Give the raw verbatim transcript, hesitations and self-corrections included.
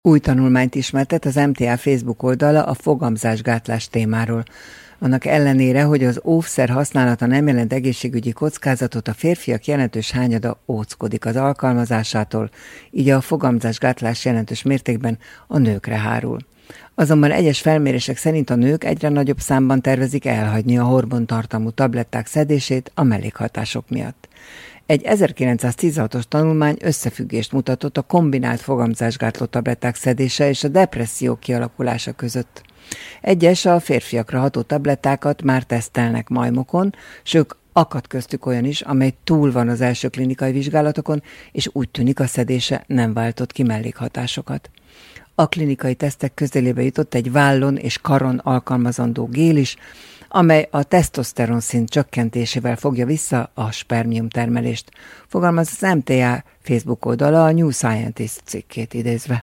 Új tanulmányt ismertet az em té á Facebook oldala a fogamzásgátlás témáról. Annak ellenére, hogy az óvszer használata nem jelent egészségügyi kockázatot, a férfiak jelentős hányada óckodik az alkalmazásától, így a fogamzásgátlás jelentős mértékben a nőkre hárul. Azonban egyes felmérések szerint a nők egyre nagyobb számban tervezik elhagyni a hormontartalmú tabletták szedését a mellékhatások miatt. Egy ezerkilencszáztizenhatos tanulmány összefüggést mutatott a kombinált fogamzásgátló tabletták szedése és a depresszió kialakulása között. Egyes a férfiakra ható tablettákat már tesztelnek majmokon, sőt, akad köztük olyan is, amely túl van az első klinikai vizsgálatokon, és úgy tűnik, a szedése nem váltott ki mellékhatásokat. A klinikai tesztek közelébe jutott egy vállon és karon alkalmazandó gél is, amely a tesztoszteron szint csökkentésével fogja vissza a spermium termelést, fogalmaz az em té á Facebook oldala a New Scientist cikkét idézve.